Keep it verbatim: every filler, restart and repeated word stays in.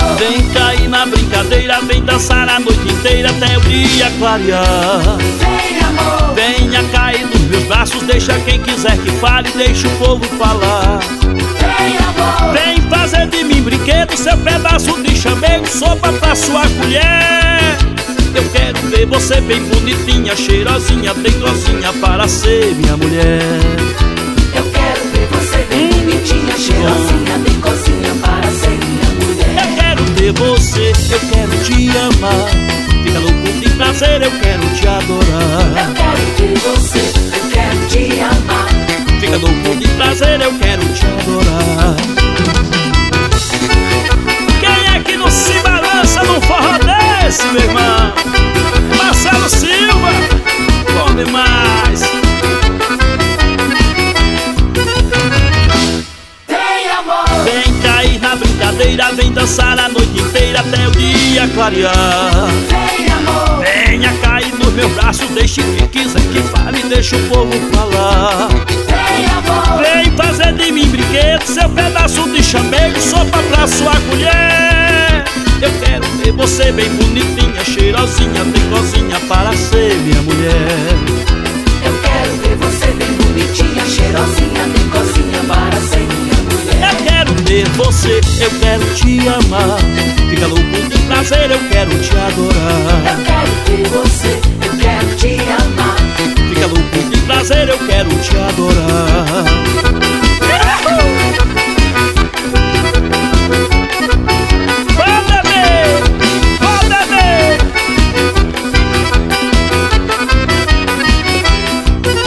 amor. Vem cair na brincadeira, vem dançar a noite inteira até o dia clarear. Vem amor, Venha cair nos meus braços, deixa quem quiser que fale, deixa o povo falar. vem amor, Vem fazer de mim brinquedo, seu pedaço de chamego, sopa pra sua colher. Eu quero ver você bem bonitinha, cheirosinha, bem gozinha para ser minha mulher. eu quero ver você bem bonitinha, cheirosinha, bem cozinha para ser minha mulher. Eu quero ter você, eu quero te amar. Fica louco de prazer, eu quero te adorar. Eu quero ter você, eu quero te amar. Fica louco de prazer, eu quero te adorar. Quem é que não se balança num forró desse, meu irmão? Marcelo Silva, bom demais. Vem amor, Vem cair na brincadeira, vem dançar a noite inteira até o dia clarear. vem amor, Venha cair nos meus braços, deixe quem quiser que fale, deixa o povo falar. vem amor, Vem fazer de mim brinquedo, seu pedaço de chamego, sopa pra sua colher. Eu quero ver você bem bonitinha, cheirosinha, bem gozinha para ser minha mulher. eu quero ver você bem bonitinha, cheirosinha, bem cozinha para ser minha mulher. Eu quero ter você, eu quero te amar. Fica louco de prazer, eu quero te adorar. Eu quero ter você, eu quero te amar. Fica louco de prazer, eu quero te adorar.